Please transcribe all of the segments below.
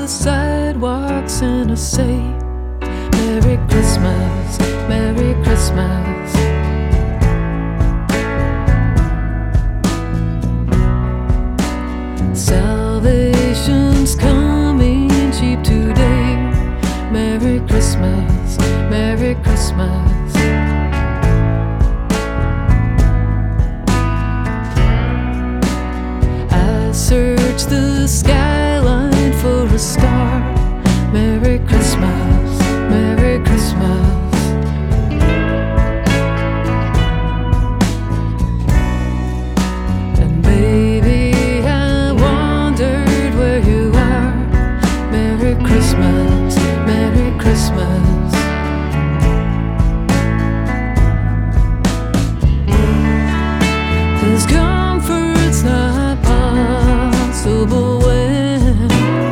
sidewalks and I say, Merry Christmas, Merry Christmas. Salvation's coming cheap today. Merry Christmas, Merry Christmas. I search the skyline for a star. Merry Christmas, Merry Christmas. And baby, I wondered where you are. Merry Christmas, Merry Christmas. 'Cause comfort's not possible when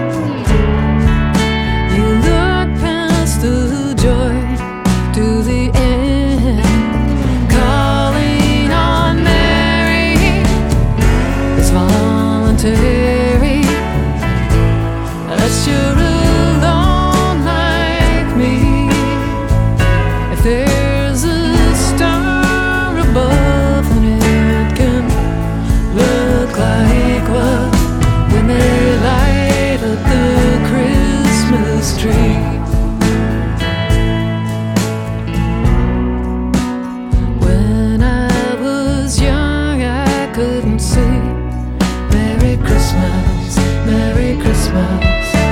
you look past the joy to the end. Calling on Mary is voluntary, unless you're alone like me. If there's a star above, then it can look like what when they light up the Christmas tree. When I was young, I couldn't say Merry Christmas, Merry Christmas.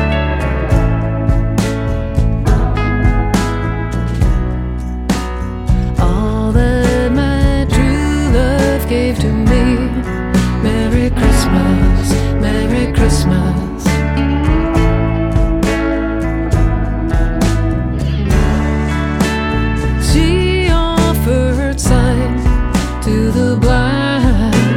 All that my true love gave to me. Merry Christmas, Merry Christmas. She offered sight to the blind,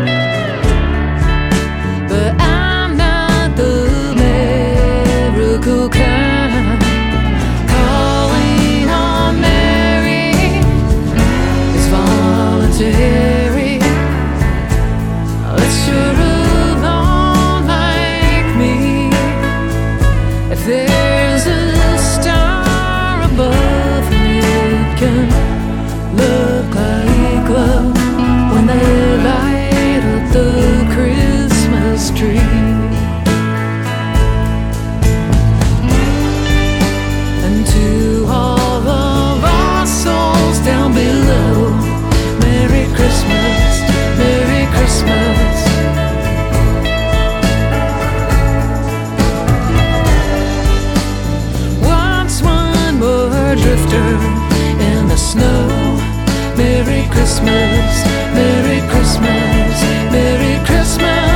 but I'm not the miracle kind. Calling on Mary is voluntary, unless you're alone like me. If there's a star above, it can look like love when they light up the Christmas tree. And to all of our souls down below, Merry Christmas, Merry Christmas. Once one more drifter in the snow. Merry Christmas, Merry Christmas, Merry Christmas.